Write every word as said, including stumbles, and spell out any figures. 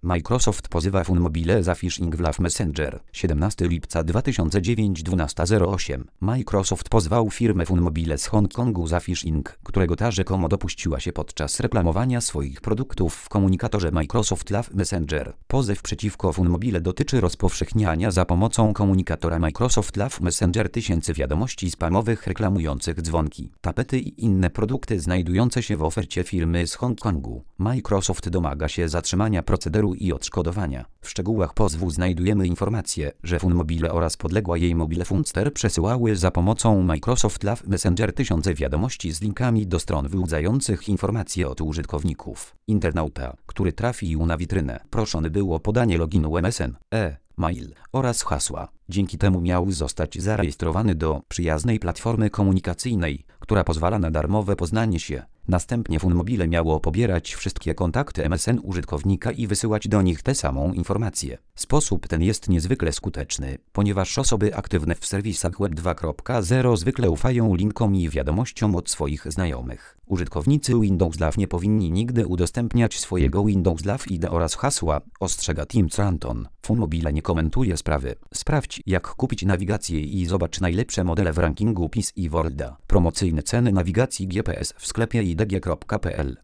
Microsoft pozywa Funmobile za phishing w Love Messenger. siedemnastego lipca dwa tysiące dziewięć, dwunasta zero osiem. Microsoft pozwał firmę Funmobile z Hongkongu za phishing, którego ta rzekomo dopuściła się podczas reklamowania swoich produktów w komunikatorze Microsoft Love Messenger. Pozew przeciwko Funmobile dotyczy rozpowszechniania za pomocą komunikatora Microsoft Love Messenger tysięcy wiadomości spamowych reklamujących dzwonki, tapety i inne produkty znajdujące się w ofercie firmy z Hongkongu. Microsoft domaga się zatrzymania procederu i odszkodowania. W szczegółach pozwu znajdujemy informację, że Funmobile oraz podległa jej Mobile Funster przesyłały za pomocą Microsoft Love Messenger tysiące wiadomości z linkami do stron wyłudzających informacje od użytkowników. Internauta, który trafił na witrynę, proszony był o podanie loginu M S N, e-mail oraz hasła. Dzięki temu miał zostać zarejestrowany do przyjaznej platformy komunikacyjnej, która pozwala na darmowe poznanie się. Następnie Funmobile miało pobierać wszystkie kontakty M S N użytkownika i wysyłać do nich tę samą informację. Sposób ten jest niezwykle skuteczny, ponieważ osoby aktywne w serwisach Web dwa kropka zero zwykle ufają linkom i wiadomościom od swoich znajomych. Użytkownicy Windows Live nie powinni nigdy udostępniać swojego Windows Live I D oraz hasła, ostrzega Tim Tranton. Funmobile nie komentuje sprawy. Sprawdź, jak kupić nawigację i zobacz najlepsze modele w rankingu P I S i Worlda. Promocyjne ceny nawigacji G P S w sklepie i d g kropka p l.